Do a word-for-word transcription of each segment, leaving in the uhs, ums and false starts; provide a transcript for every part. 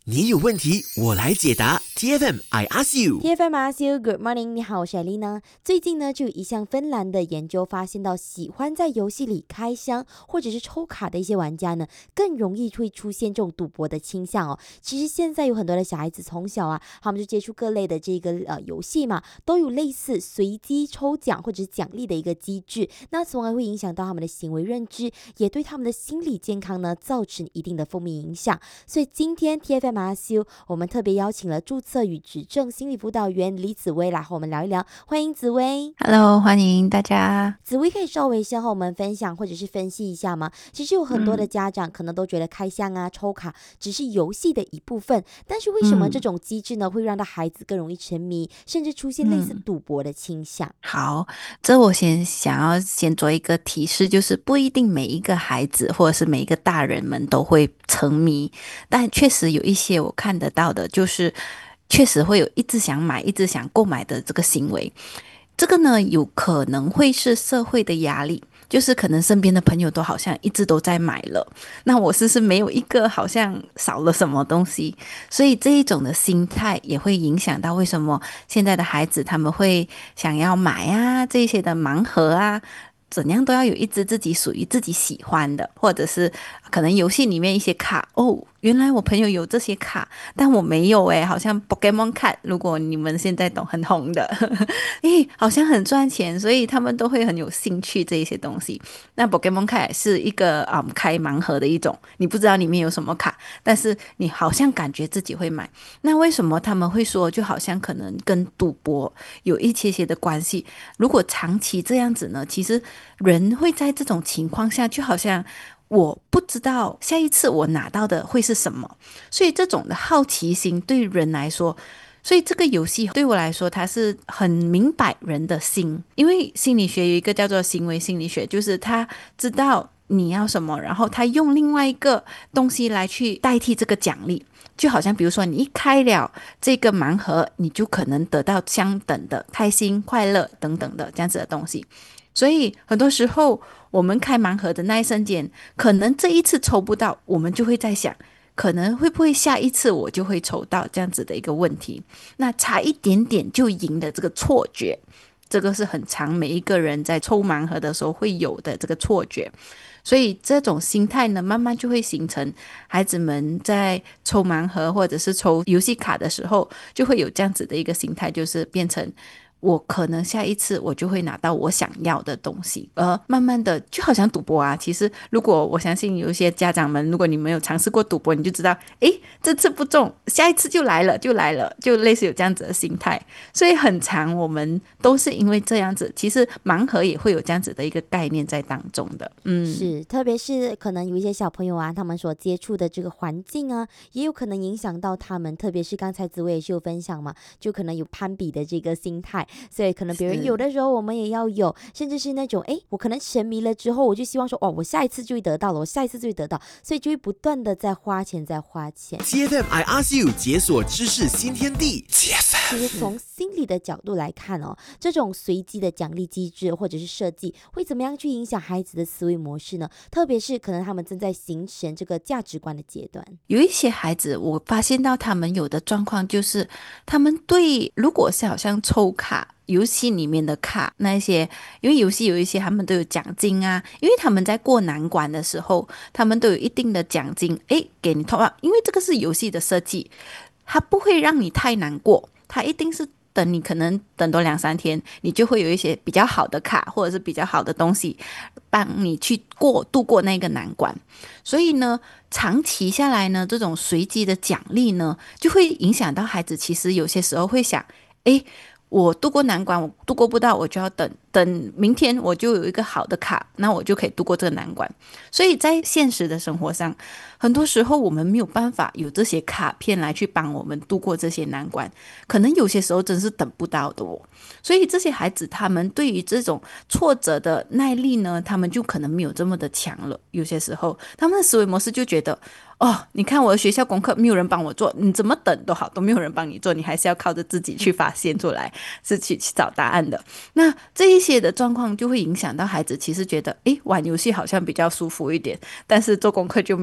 你有问题，我来解答。T F M I ask you。 T F M I ask you Good morning， 你好，我是艾丽呢。最近呢，就有一项芬兰的研究发现到，喜欢在游戏里开箱或者是抽卡的一些玩家呢，更容易会出现这种赌博的倾向哦。其实现在有很多的小孩子从小啊，他们就接触各类的这个呃游戏嘛，都有类似随机抽奖或者是奖励的一个机制，那从而会影响到他们的行为认知，也对他们的心理健康呢造成一定的负面影响。所以今天 T F M I ask you， 我们特别邀请了注册与执政心理辅导员李紫薇来和我们聊一聊，欢迎紫薇。 Hello， 欢迎大家。 紫薇可以稍微先和我们分享或者是分析一下吗？其实有很多的家长可能都觉得开箱啊、抽卡只是游戏的一部分，但是为什么这种机制呢会让到孩子更容易沉迷，甚至出现类似赌博的倾向？ 好，这我先想要先做一个提示，就是不一定每一个孩子或者是每一个大人们都会沉迷，但确实有一些我看得到的，就是确实会有一直想买一直想购买的这个行为。这个呢有可能会是社会的压力，就是可能身边的朋友都好像一直都在买了，那我是不是没有一个好像少了什么东西，所以这一种的心态也会影响到为什么现在的孩子他们会想要买啊，这些的盲盒啊，怎样都要有一只自己属于自己喜欢的，或者是可能游戏里面一些卡，哦，原来我朋友有这些卡，但我没有诶，好像 Pokemon 卡，如果你们现在懂很红的诶，好像很赚钱，所以他们都会很有兴趣这一些东西。那 Pokemon 卡也是一个、嗯、开盲盒的一种，你不知道里面有什么卡，但是你好像感觉自己会买。那为什么他们会说就好像可能跟赌博有一些些的关系？如果长期这样子呢，其实人会在这种情况下就好像我不知道下一次我拿到的会是什么，所以这种的好奇心对人来说，所以这个游戏对我来说它是很明白人的心。因为心理学有一个叫做行为心理学，就是他知道你要什么，然后他用另外一个东西来去代替这个奖励，就好像比如说你一开了这个盲盒，你就可能得到相等的开心快乐等等的这样子的东西。所以很多时候我们开盲盒的那一瞬间，可能这一次抽不到，我们就会在想可能会不会下一次我就会抽到，这样子的一个问题。那差一点点就赢的这个错觉，这个是很常每一个人在抽盲盒的时候会有的这个错觉。所以这种心态呢，慢慢就会形成孩子们在抽盲盒或者是抽游戏卡的时候，就会有这样子的一个心态，就是变成我可能下一次我就会拿到我想要的东西，而慢慢的就好像赌博啊。其实如果我相信有一些家长们，如果你们有尝试过赌博，你就知道，诶，这次不中，下一次就来了就来了，就类似有这样子的心态。所以很常我们都是因为这样子，其实盲盒也会有这样子的一个概念在当中的。嗯， 是，特别是可能有一些小朋友啊，他们所接触的这个环境啊，也有可能影响到他们。特别是刚才紫薇也是有分享嘛，就可能有攀比的这个心态，所以可能别人有的时候我们也要有，甚至是那种哎，我可能沉迷了之后，我就希望说，哦，我下一次就会得到了，我下一次就会得到，所以就会不断的在花钱，在花钱。 T F M I ask you， 解锁知识新天地。T F M。 其实从心理的角度来看哦，这种随机的奖励机制或者是设计，会怎么样去影响孩子的思维模式呢？特别是可能他们正在形成这个价值观的阶段。 有一些孩子，我发现到他们有的状况就是，他们对如果是好像抽卡。游戏里面的卡那一些，因为游戏有一些他们都有奖金啊，因为他们在过难关的时候，他们都有一定的奖金，诶，给你 top up，因为这个是游戏的设计，它不会让你太难过，它一定是等你可能等多两三天，你就会有一些比较好的卡或者是比较好的东西帮你去过度过那个难关。所以呢，长期下来呢，这种随机的奖励呢，就会影响到孩子。其实有些时候会想，诶，我度过难关，我度过不到，我就要等等明天我就有一个好的卡，那我就可以度过这个难关。所以在现实的生活上，很多时候我们没有办法有这些卡片来去帮我们度过这些难关，可能有些时候真是等不到的哦。所以这些孩子他们对于这种挫折的耐力呢，他们就可能没有这么的强了。有些时候他们的思维模式就觉得，哦，你看我的学校功课没有人帮我做，你怎么等都好，都没有人帮你做，你还是要靠着自己去发现出来，是去去找答案的。那这一些的状况就会影响到孩子，其实觉得，诶，玩游戏好像比较舒服一点，但是做功课就没有那么的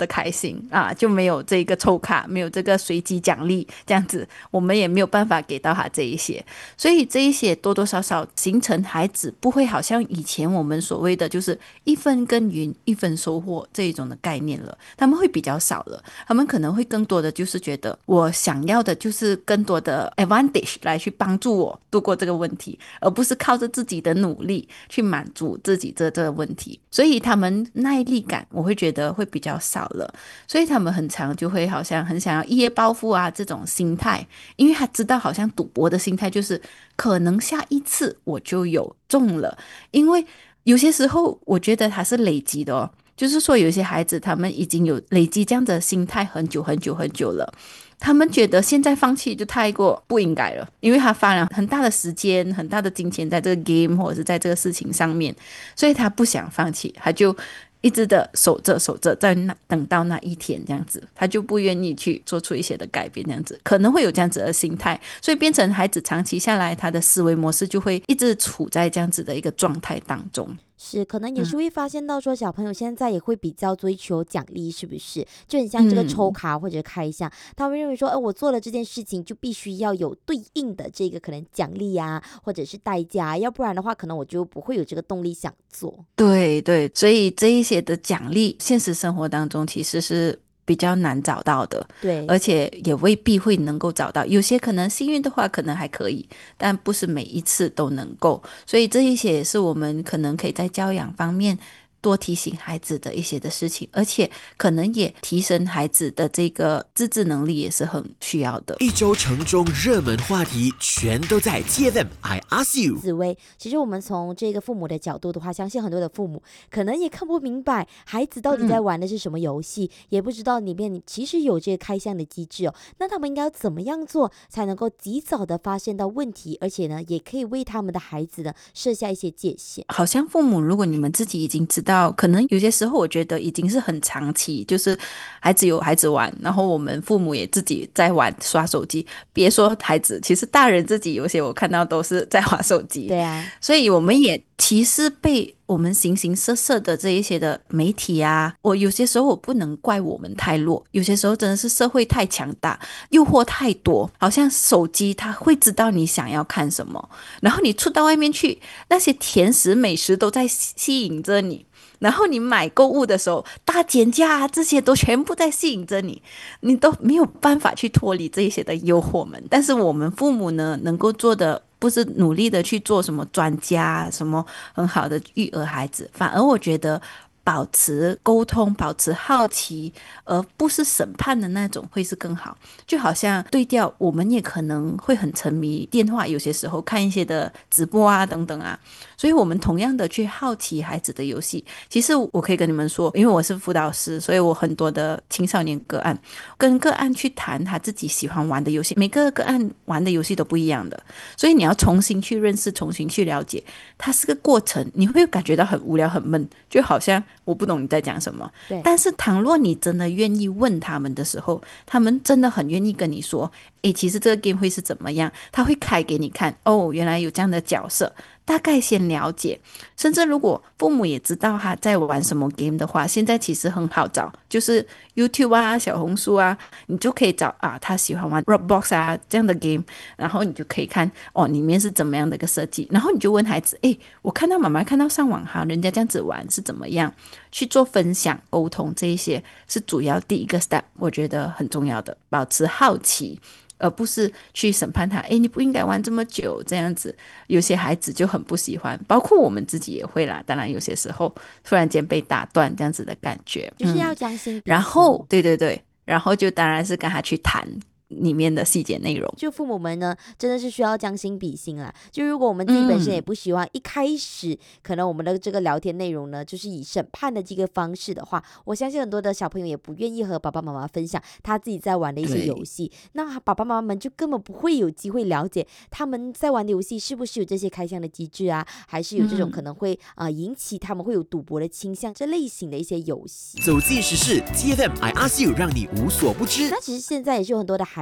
的开心啊，就没有这个抽卡，没有这个随机奖励，这样子我们也没有办法给到他这一些，所以这一些多多少少形成孩子不会好像以前我们所谓的就是一分耕耘一分收获这一种的概念了，他们会比较少了，他们可能会更多的就是觉得我想要的就是更多的 advantage 来去帮助我度过这个问题，而不是靠着自己的努力去满足自己这这个问题，所以他们耐力感我会觉得会比较少了，所以他们很常就会好像很想要一夜暴富啊这种心态，因为他知道好像赌博的心态就是可能下一次我就有中了，因为有些时候我觉得它是累积的哦，就是说有些孩子他们已经有累积这样的心态很久很久很久了，他们觉得现在放弃就太过不应该了，因为他花了很大的时间很大的金钱在这个 game 或者是在这个事情上面，所以他不想放弃，他就一直的守着守着，在那等到那一天这样子，他就不愿意去做出一些的改变，这样子可能会有这样子的心态，所以变成孩子长期下来他的思维模式就会一直处在这样子的一个状态当中。 是，可能也是会发现到说小朋友现在也会比较追求奖励，是不是？就很像这个抽卡或者开箱，嗯、他们认为说，哎，我做了这件事情就必须要有对应的这个可能奖励啊，或者是代价，要不然的话，可能我就不会有这个动力想做。 对对，所以这一些的奖励，现实生活当中其实是比较难找到的， 对， 而且也未必会能够找到，有些可能幸运的话可能还可以，但不是每一次都能够，所以这一些也是我们可能可以在教养方面多提醒孩子的一些的事情，而且可能也提升孩子的这个自制能力也是很需要的。 一周城中热门话题全都在 T F M I Ask You。 紫薇，其实我们从这个父母的角度的话，相信很多的父母可能也看不明白孩子到底在玩的是什么游戏、嗯、也不知道里面其实有这个开箱的机制哦。那他们应该要怎么样做才能够及早的发现到问题，而且呢也可以为他们的孩子呢设下一些界限？ 好像父母如果你们自己已经知道，可能有些时候我觉得已经是很长期，就是孩子有孩子玩，然后我们父母也自己在玩刷手机，别说孩子，其实大人自己有些我看到都是在滑手机。 对啊， 所以我们也其实被我们形形色色的这一些的媒体啊，我有些时候我不能怪我们太弱，有些时候真的是社会太强大，诱惑太多，好像手机它会知道你想要看什么，然后你出到外面去，那些甜食美食都在吸引着你，然后你买购物的时候大减价啊，这些都全部在吸引着你，你都没有办法去脱离这些的诱惑们。但是我们父母呢，能够做的不是努力的去做什么专家，什么很好的育儿孩子，反而我觉得保持沟通，保持好奇，而不是审判的那种会是更好。就好像对调，我们也可能会很沉迷电话，有些时候看一些的直播啊等等啊，所以我们同样的去好奇孩子的游戏。其实我可以跟你们说，因为我是辅导师，所以我很多的青少年个案，跟个案去谈他自己喜欢玩的游戏，每个个案玩的游戏都不一样的，所以你要重新去认识，重新去了解，它是个过程，你会感觉到很无聊很闷，就好像我不懂你在讲什么。 对， 但是倘若你真的愿意问他们的时候，他们真的很愿意跟你说，诶，其实这个 game 会是怎么样，他会开给你看，哦，原来有这样的角色，大概先了解。甚至如果父母也知道他在玩什么 game 的话，现在其实很好找，就是 YouTube 啊小红书啊，你就可以找啊他喜欢玩 Roblox 啊这样的 game， 然后你就可以看哦里面是怎么样的一个设计，然后你就问孩子，诶，我看到妈妈看到上网哈人家这样子玩是怎么样，去做分享沟通，这一些是主要第一个 step， 我觉得很重要的，保持好奇，而不是去审判他，诶，你不应该玩这么久这样子。有些孩子就很不喜欢，包括我们自己也会啦，当然有些时候突然间被打断这样子的感觉， 就是要将心比心、嗯、 然后对对对，然后就当然是跟他去谈里面的细节内容。 就父母们呢真的是需要将心比心啦，就如果我们自己本身也不希望、嗯、一开始可能我们的这个聊天内容呢就是以审判的这个方式的话，我相信很多的小朋友也不愿意和爸爸妈妈分享他自己在玩的一些游戏，那爸爸妈妈们就根本不会有机会了解他们在玩的游戏是不是有这些开箱的机制啊，还是有这种可能会、嗯呃、引起他们会有赌博的倾向这类型的一些游戏。 走进时事 T F M I Ask You， 让你无所不知。 那其实现在也是有很多的孩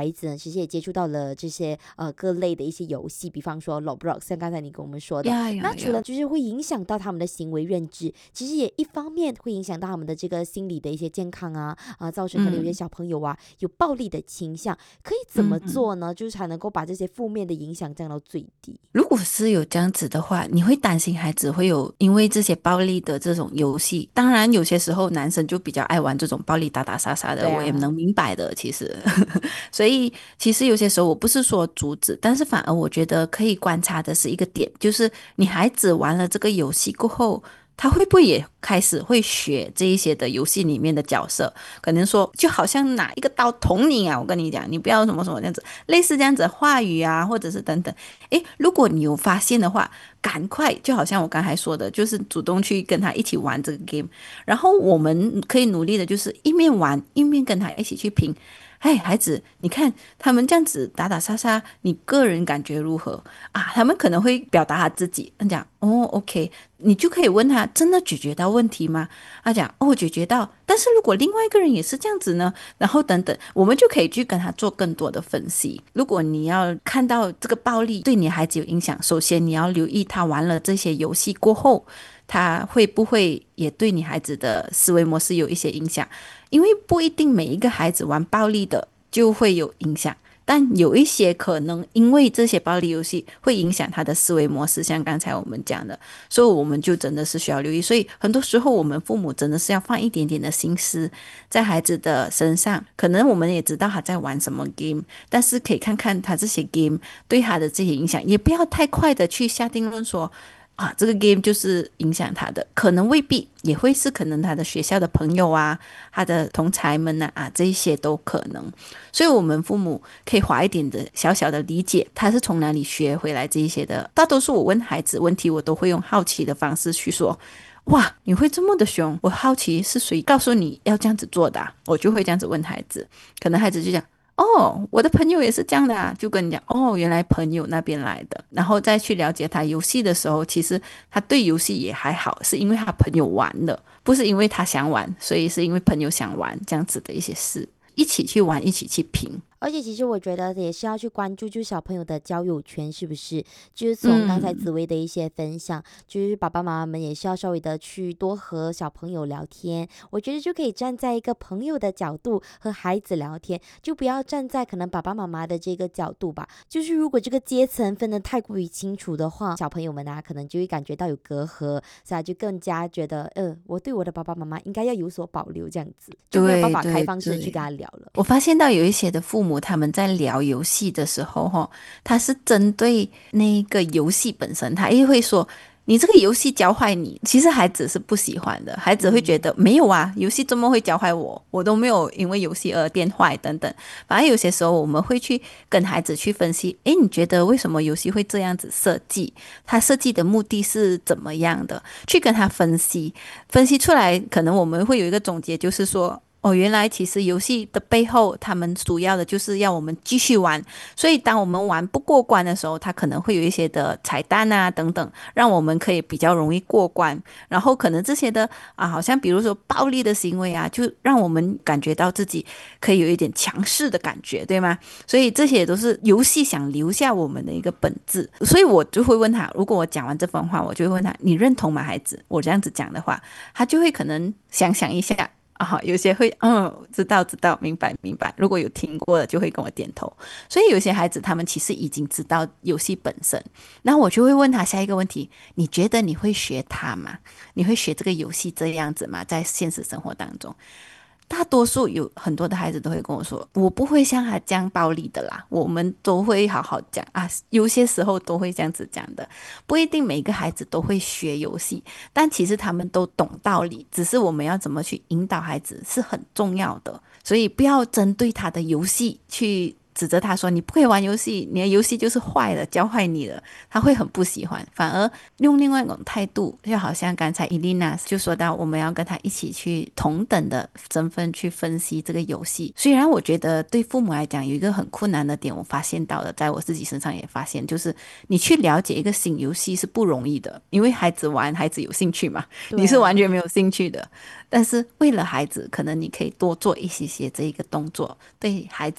孩子呢，其实也接触到了这些呃各类的一些游戏，比方说 Roblox， 像刚才你跟我们说的。 呀呀那除了就是会影响到他们的行为认知，其实也一方面会影响到他们的这个心理的一些健康啊啊、呃，造成可能有些小朋友啊、嗯、有暴力的倾向，可以怎么做呢？嗯、就是才能够把这些负面的影响降到最低。 如果是有这样子的话，你会担心孩子会有因为这些暴力的这种游戏，当然有些时候男生就比较爱玩这种暴力打打杀杀的、啊、我也能明白的其实所以其实有些时候我不是说阻止，但是反而我觉得可以观察的是一个点，就是你孩子玩了这个游戏过后，他会不会也开始会学这一些的游戏里面的角色，可能说就好像拿一个刀捅你啊，我跟你讲你不要什么什么这样子，类似这样子的话语啊，或者是等等。诶，如果你有发现的话，赶快就好像我刚才说的，就是主动去跟他一起玩这个 game， 然后我们可以努力的就是一面玩一面跟他一起去评，哎，孩子，你看他们这样子打打杀杀，你个人感觉如何啊？他们可能会表达他自己，他讲哦 ，OK， 你就可以问他，真的解决到问题吗？他讲哦，解决到。但是如果另外一个人也是这样子呢，然后等等，我们就可以去跟他做更多的分析。如果你要看到这个暴力对你孩子有影响，首先你要留意他玩了这些游戏过后，他会不会也对你孩子的思维模式有一些影响。因为不一定每一个孩子玩暴力的就会有影响，但有一些可能因为这些暴力游戏会影响他的思维模式，像刚才我们讲的，所以我们就真的是需要留意。所以很多时候我们父母真的是要放一点点的心思在孩子的身上，可能我们也知道他在玩什么 game， 但是可以看看他这些 game 对他的这些影响，也不要太快的去下定论说啊，这个 game 就是影响他的，可能未必，也会是可能他的学校的朋友啊，他的同才们啊，啊这一些都可能。所以我们父母可以花一点的小小的理解，他是从哪里学回来这一些的。大多数我问孩子问题，我都会用好奇的方式去说，哇，你会这么的凶，我好奇是谁告诉你要这样子做的啊？我就会这样子问孩子，可能孩子就讲哦，我的朋友也是这样的啊，就跟你讲哦，原来朋友那边来的，然后再去了解他游戏的时候，其实他对游戏也还好，是因为他朋友玩的，不是因为他想玩，所以是因为朋友想玩这样子的一些事，一起去玩，一起去拼。 而且其实我觉得也是要去关注，就是小朋友的交友圈是不是，就是从刚才紫薇的一些分享、嗯、就是爸爸妈妈们也是要稍微的去多和小朋友聊天，我觉得就可以站在一个朋友的角度和孩子聊天，就不要站在可能爸爸妈妈的这个角度吧，就是如果这个阶层分得太过于清楚的话，小朋友们啊可能就会感觉到有隔阂，所以就更加觉得呃，我对我的爸爸妈妈应该要有所保留，这样子就没有办法开放式的去跟他聊了。 我发现到有一些的父母他们在聊游戏的时候他是针对那个游戏本身，他也会说你这个游戏教坏你，其实孩子是不喜欢的，孩子会觉得、嗯、没有啊，游戏怎么会教坏我，我都没有因为游戏而变坏等等。反而有些时候我们会去跟孩子去分析，诶，你觉得为什么游戏会这样子设计，他设计的目的是怎么样的，去跟他分析分析出来，可能我们会有一个总结，就是说哦，原来其实游戏的背后他们主要的就是要我们继续玩，所以当我们玩不过关的时候，它可能会有一些的彩蛋啊等等，让我们可以比较容易过关，然后可能这些的啊，好像比如说暴力的行为啊，就让我们感觉到自己可以有一点强势的感觉，对吗？所以这些也都是游戏想留下我们的一个本质。所以我就会问他，如果我讲完这番话，我就会问他，你认同吗孩子？我这样子讲的话，他就会可能想想一下啊，有些会嗯，知道知道，明白明白。如果有听过的，就会跟我点头。所以有些孩子他们其实已经知道游戏本身，然后我就会问他下一个问题：你觉得你会学他吗？你会学这个游戏这样子吗？在现实生活当中？大多数有很多的孩子都会跟我说，我不会像他这样暴力的啦，我们都会好好讲啊，有些时候都会这样子讲的，不一定每个孩子都会学游戏，但其实他们都懂道理，只是我们要怎么去引导孩子是很重要的，所以不要针对他的游戏去指责他说你不可以玩游戏，你的游戏就是坏了，教坏你了，他会很不喜欢，反而用另外一种态度，就好像刚才伊丽娜就说到我们要跟他一起去同等的身份去分析这个游戏。虽然我觉得对父母来讲有一个很困难的点，我发现到了，在我自己身上也发现，就是你去了解一个新游戏是不容易的，因为孩子玩，孩子有兴趣嘛，你是完全没有兴趣的，但是为了孩子，可能你可以多做一些些这一个动作，对孩子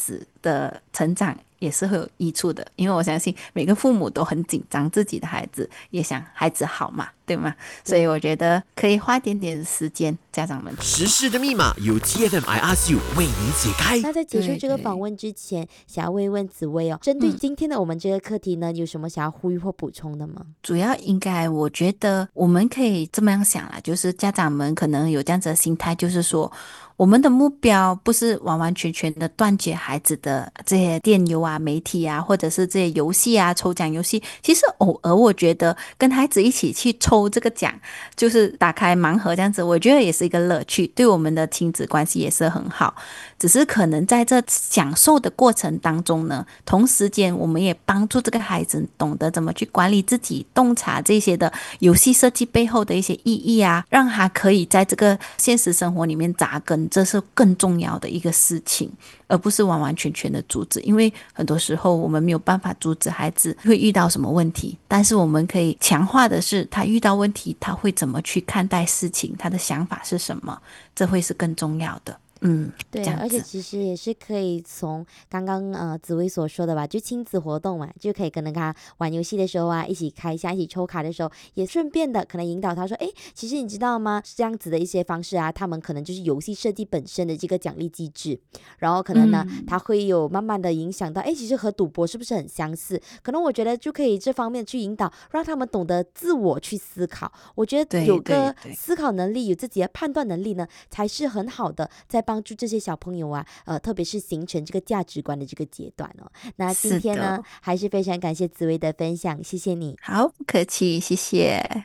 的成长也是会有益处的，因为我相信每个父母都很紧张自己的孩子，也想孩子好嘛，对吗？所以我觉得可以花点点时间，家长们。 时事的密码由 T F M I ask you 为你解开。 那在结束这个访问之前，想要问一问紫薇哦，针对今天的我们这个课题呢，有什么想要呼吁或补充的吗？ 主要应该我觉得我们可以这么样想啦，就是家长们可能有这样子的心态，就是说我们的目标不是完完全全的断绝孩子的这些电邮啊、媒体啊，或者是这些游戏啊、抽奖游戏。其实偶尔我觉得跟孩子一起去抽这个奖，就是打开盲盒这样子，我觉得也是一个乐趣，对我们的亲子关系也是很好。只是可能在这享受的过程当中呢，同时间我们也帮助这个孩子懂得怎么去管理自己，洞察这些的游戏设计背后的一些意义啊，让他可以在这个现实生活里面扎根，这是更重要的一个事情，而不是完完全全的阻止。因为很多时候我们没有办法阻止孩子会遇到什么问题，但是我们可以强化的是他遇到问题他会怎么去看待事情，他的想法是什么，这会是更重要的。嗯， 对，而且其实也是可以从刚刚呃紫薇所说的吧，就亲子活动嘛，就可以跟他玩游戏的时候啊，一起开箱，一起抽卡的时候，也顺便的可能引导他说，哎，其实你知道吗？这样子的一些方式啊，他们可能就是游戏设计本身的这个奖励机制，然后可能呢，嗯、他会有慢慢的影响到，哎，其实和赌博是不是很相似？可能我觉得就可以这方面去引导，让他们懂得自我去思考。我觉得有个思考能力，有自己的判断能力呢，才是很好的，在帮助这些小朋友啊，呃，特别是形成这个价值观的这个阶段哦。那今天呢，还是非常感谢紫薇的分享，谢谢你。 好，不客气，谢谢。